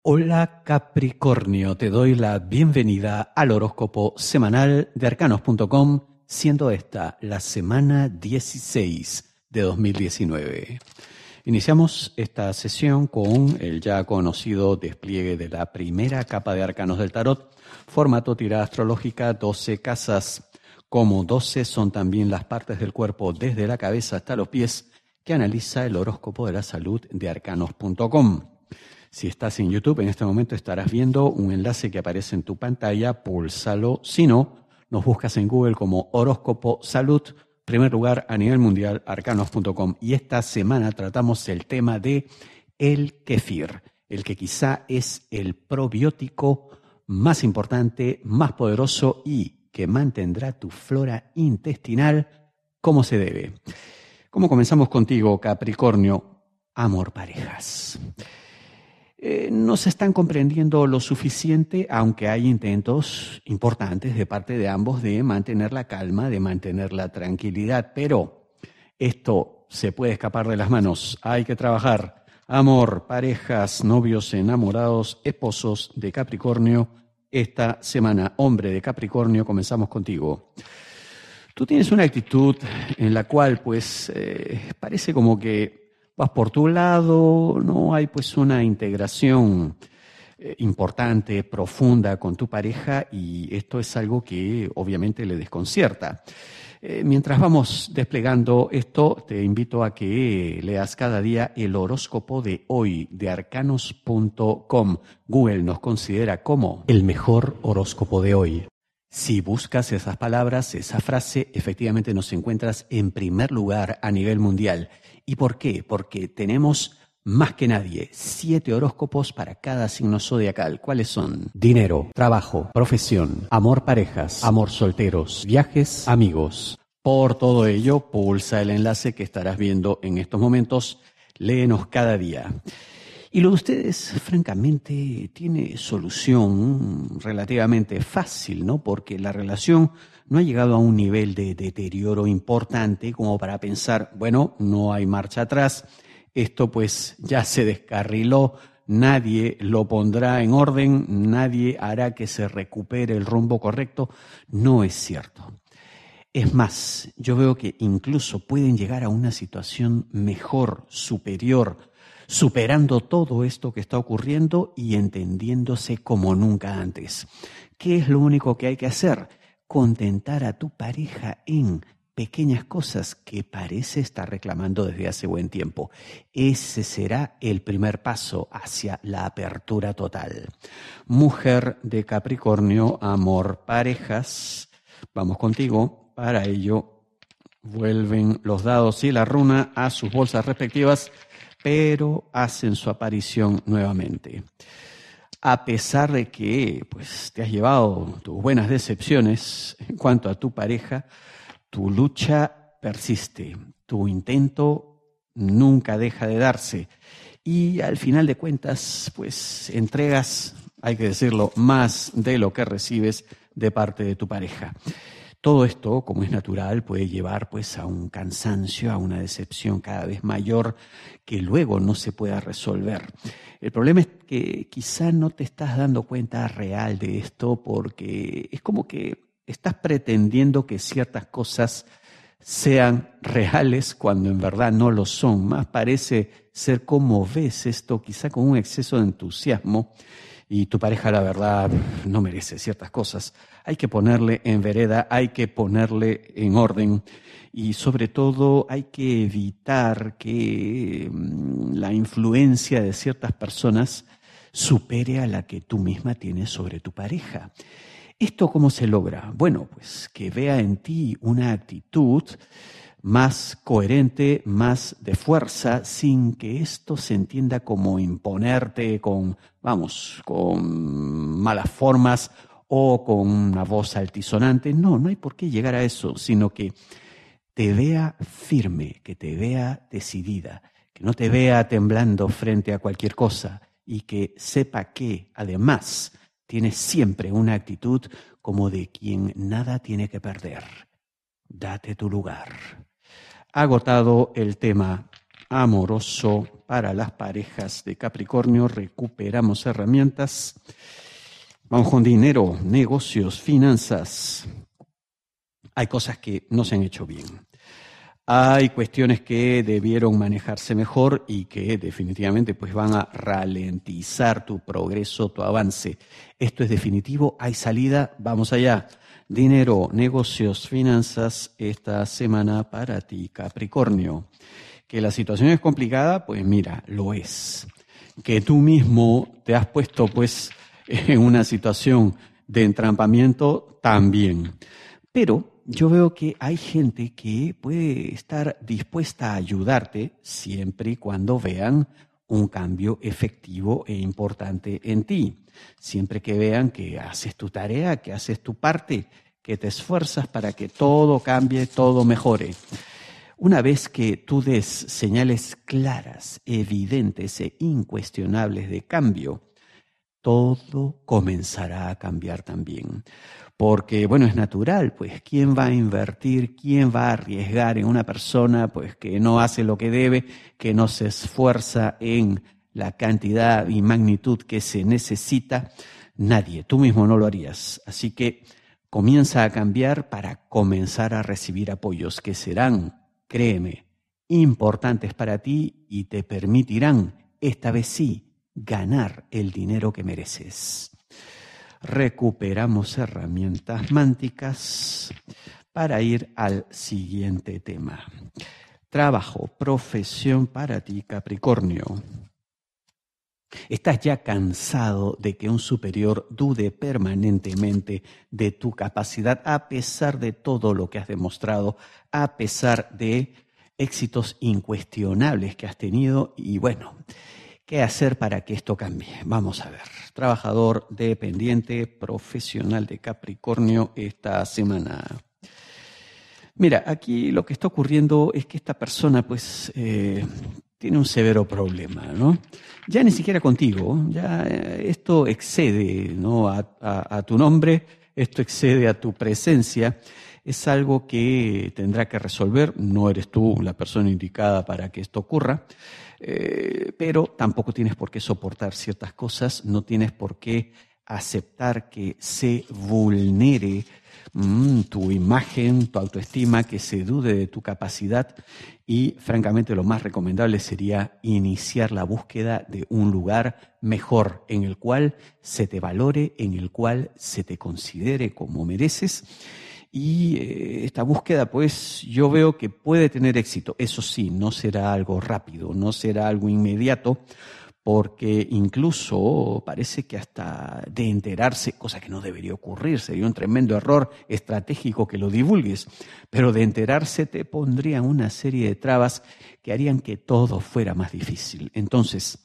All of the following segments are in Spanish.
Hola Capricornio, te doy la bienvenida al horóscopo semanal de arcanos.com, siendo esta la semana 16 de 2019. Iniciamos esta sesión con el ya conocido despliegue de la primera capa de arcanos del tarot, formato tirada astrológica 12 casas. Como 12 son también las partes del cuerpo desde la cabeza hasta los pies que analiza el horóscopo de la salud de arcanos.com. Si estás en YouTube, en este momento estarás viendo un enlace que aparece en tu pantalla, púlsalo. Si no, nos buscas en Google como Horóscopo Salud, primer lugar a nivel mundial, arcanos.com. Y esta semana tratamos el tema de el kéfir, el que quizá es el probiótico más importante, más poderoso y que mantendrá tu flora intestinal como se debe. ¿Cómo comenzamos contigo, Capricornio? Amor, parejas. No se están comprendiendo lo suficiente, aunque hay intentos importantes de parte de ambos de mantener la calma, de mantener la tranquilidad, pero esto se puede escapar de las manos. Hay que trabajar. Amor, parejas, novios, enamorados, esposos de Capricornio. Esta semana, hombre de Capricornio, comenzamos contigo. Tú tienes una actitud en la cual, pues, parece como que vas por tu lado, no hay pues una integración importante, profunda con tu pareja y esto es algo que obviamente le desconcierta. Mientras vamos desplegando esto, te invito a que leas cada día el horóscopo de hoy de arcanos.com. Google nos considera como el mejor horóscopo de hoy. Si buscas esas palabras, esa frase, efectivamente nos encuentras en primer lugar a nivel mundial. ¿Y por qué? Porque tenemos más que nadie 7 horóscopos para cada signo zodiacal. ¿Cuáles son? Dinero, trabajo, profesión, amor, parejas, amor, solteros, viajes, amigos. Por todo ello, pulsa el enlace que estarás viendo en estos momentos. Léenos cada día. Y lo de ustedes, francamente, tiene solución relativamente fácil, ¿no? Porque la relación no ha llegado a un nivel de deterioro importante como para pensar, bueno, no hay marcha atrás, esto pues ya se descarriló, nadie lo pondrá en orden, nadie hará que se recupere el rumbo correcto. No es cierto. Es más, yo veo que incluso pueden llegar a una situación mejor, superior, superando todo esto que está ocurriendo y entendiéndose como nunca antes. ¿Qué es lo único que hay que hacer? Contentar a tu pareja en pequeñas cosas que parece estar reclamando desde hace buen tiempo. Ese será el primer paso hacia la apertura total. Mujer de Capricornio, amor, parejas. Vamos contigo. Para ello, vuelven los dados y la runa a sus bolsas respectivas, pero hacen su aparición nuevamente. A pesar de que pues, te has llevado tus buenas decepciones en cuanto a tu pareja, tu lucha persiste, tu intento nunca deja de darse y al final de cuentas pues entregas, hay que decirlo, más de lo que recibes de parte de tu pareja. Todo esto, como es natural, puede llevar pues a un cansancio, a una decepción cada vez mayor que luego no se pueda resolver. El problema es que quizá no te estás dando cuenta real de esto porque es como que estás pretendiendo que ciertas cosas sean reales cuando en verdad no lo son. Más parece ser como ves esto, quizá con un exceso de entusiasmo, y tu pareja, la verdad, no merece ciertas cosas. Hay que ponerle en vereda, hay que ponerle en orden y sobre todo hay que evitar que la influencia de ciertas personas supere a la que tú misma tienes sobre tu pareja. ¿Esto cómo se logra? Bueno, pues que vea en ti una actitud más coherente, más de fuerza, sin que esto se entienda como imponerte con malas formas o con una voz altisonante. No, no hay por qué llegar a eso, sino que te vea firme, que te vea decidida, que no te vea temblando frente a cualquier cosa y que sepa que, además, tienes siempre una actitud como de quien nada tiene que perder. Date tu lugar. Agotado el tema amoroso para las parejas de Capricornio. Recuperamos herramientas. Vamos con dinero, negocios, finanzas. Hay cosas que no se han hecho bien. Hay cuestiones que debieron manejarse mejor y que definitivamente pues van a ralentizar tu progreso, tu avance. Esto es definitivo, hay salida, vamos allá. Dinero, negocios, finanzas, esta semana para ti, Capricornio. Que la situación es complicada, pues mira, lo es. Que tú mismo te has puesto pues en una situación de entrampamiento también. Pero yo veo que hay gente que puede estar dispuesta a ayudarte siempre y cuando vean un cambio efectivo e importante en ti. Siempre que vean que haces tu tarea, que haces tu parte, que te esfuerzas para que todo cambie, todo mejore. Una vez que tú des señales claras, evidentes e incuestionables de cambio, todo comenzará a cambiar también. Porque, bueno, es natural, pues, ¿quién va a invertir, quién va a arriesgar en una persona, pues, que no hace lo que debe, que no se esfuerza en la cantidad y magnitud que se necesita? Nadie, tú mismo no lo harías. Así que comienza a cambiar para comenzar a recibir apoyos que serán, créeme, importantes para ti y te permitirán, esta vez sí, ganar el dinero que mereces. Recuperamos herramientas mánticas para ir al siguiente tema. Trabajo, profesión para ti, Capricornio. ¿Estás ya cansado de que un superior dude permanentemente de tu capacidad a pesar de todo lo que has demostrado, a pesar de éxitos incuestionables que has tenido? Y bueno, ¿qué hacer para que esto cambie? Vamos a ver. Trabajador dependiente profesional de Capricornio esta semana. Mira, aquí lo que está ocurriendo es que esta persona pues tiene un severo problema, ¿no? Ya ni siquiera contigo, ya esto excede, ¿no? a tu nombre, esto excede a tu presencia. Es algo que tendrá que resolver, no eres tú la persona indicada para que esto ocurra. Pero tampoco tienes por qué soportar ciertas cosas, no tienes por qué aceptar que se vulnere tu imagen, tu autoestima, que se dude de tu capacidad y francamente lo más recomendable sería iniciar la búsqueda de un lugar mejor en el cual se te valore, en el cual se te considere como mereces. Y esta búsqueda, pues, yo veo que puede tener éxito. Eso sí, no será algo rápido, no será algo inmediato, porque incluso parece que hasta de enterarse, cosa que no debería ocurrir, sería un tremendo error estratégico que lo divulgues, pero de enterarse te pondrían una serie de trabas que harían que todo fuera más difícil. Entonces,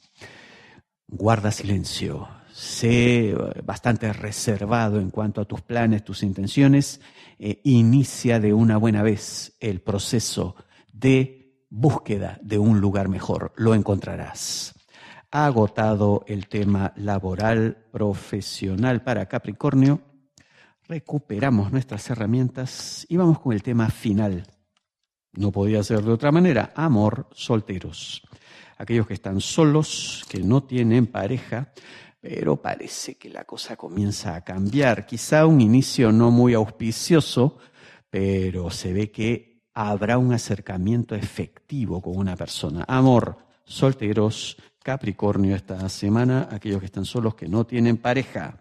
guarda silencio. Sé bastante reservado en cuanto a tus planes, tus intenciones. Inicia de una buena vez el proceso de búsqueda de un lugar mejor. Lo encontrarás. Agotado el tema laboral profesional para Capricornio, recuperamos nuestras herramientas y vamos con el tema final. No podía ser de otra manera. Amor, solteros. Aquellos que están solos, que no tienen pareja, pero parece que la cosa comienza a cambiar. Quizá un inicio no muy auspicioso, pero se ve que habrá un acercamiento efectivo con una persona. Amor, solteros, Capricornio esta semana, aquellos que están solos, que no tienen pareja.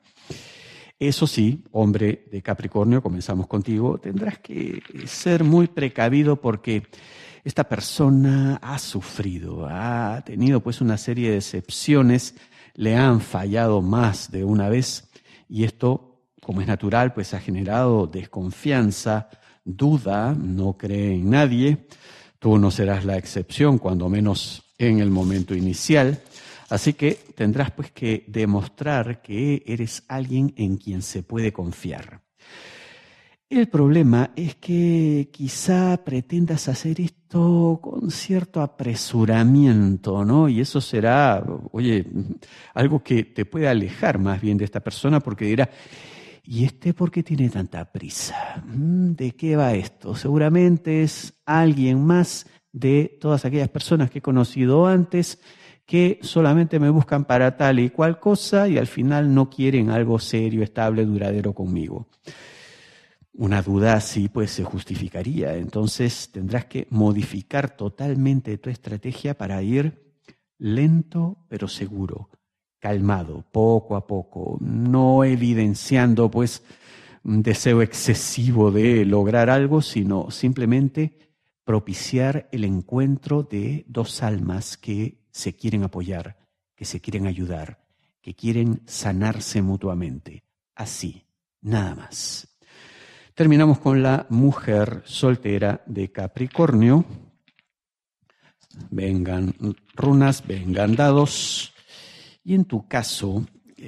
Eso sí, hombre de Capricornio, comenzamos contigo, tendrás que ser muy precavido porque esta persona ha sufrido, ha tenido pues una serie de decepciones, le han fallado más de una vez y esto, como es natural, pues ha generado desconfianza, duda, no cree en nadie. Tú no serás la excepción, cuando menos en el momento inicial. Así que tendrás pues que demostrar que eres alguien en quien se puede confiar. El problema es que quizá pretendas hacer esto con cierto apresuramiento, ¿no? Y eso será, oye, algo que te puede alejar más bien de esta persona porque dirá, ¿y este por qué tiene tanta prisa? ¿De qué va esto? Seguramente es alguien más de todas aquellas personas que he conocido antes que solamente me buscan para tal y cual cosa y al final no quieren algo serio, estable, duradero conmigo. Una duda así pues se justificaría. Entonces tendrás que modificar totalmente tu estrategia para ir lento pero seguro, calmado, poco a poco, no evidenciando pues un deseo excesivo de lograr algo, sino simplemente propiciar el encuentro de dos almas que se quieren apoyar, que se quieren ayudar, que quieren sanarse mutuamente. Así, nada más. Terminamos con la mujer soltera de Capricornio. Vengan runas, vengan dados. Y en tu caso,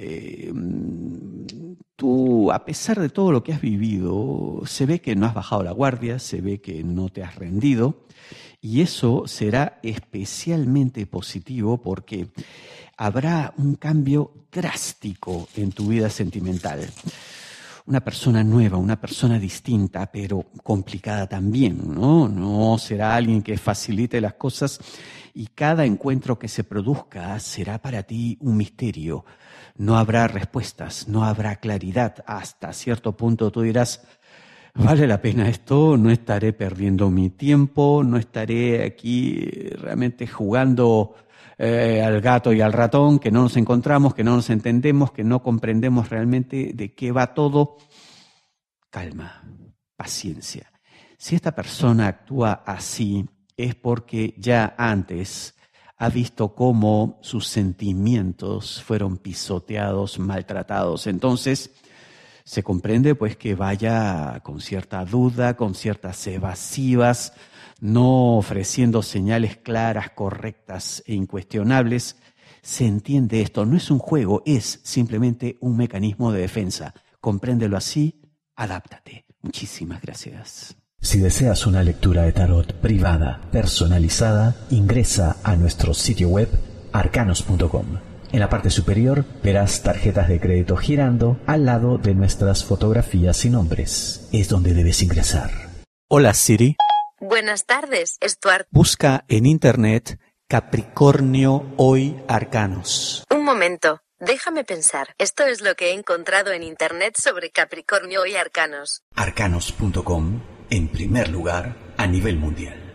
tú, a pesar de todo lo que has vivido, se ve que no has bajado la guardia, se ve que no te has rendido. Y eso será especialmente positivo porque habrá un cambio drástico en tu vida sentimental. Una persona nueva, una persona distinta, pero complicada también, ¿no? No será alguien que facilite las cosas y cada encuentro que se produzca será para ti un misterio. No habrá respuestas, no habrá claridad. Hasta cierto punto tú dirás, ¿vale la pena esto? No estaré perdiendo mi tiempo, no estaré aquí realmente jugando al gato y al ratón, que no nos encontramos, que no nos entendemos, que no comprendemos realmente de qué va todo. Calma, paciencia. Si esta persona actúa así, es porque ya antes ha visto cómo sus sentimientos fueron pisoteados, maltratados. Entonces, se comprende pues que vaya con cierta duda, con ciertas evasivas, no ofreciendo señales claras, correctas e incuestionables. Se entiende esto, no es un juego, es simplemente un mecanismo de defensa. Compréndelo así, adáptate. Muchísimas gracias. Si deseas una lectura de tarot privada, personalizada, ingresa a nuestro sitio web arcanos.com. En la parte superior verás tarjetas de crédito girando al lado de nuestras fotografías y nombres. Es donde debes ingresar. Hola Siri. Buenas tardes, Stuart. Busca en internet Capricornio Hoy Arcanos. Un momento, déjame pensar. Esto es lo que he encontrado en internet sobre Capricornio y Arcanos. Arcanos.com, en primer lugar a nivel mundial.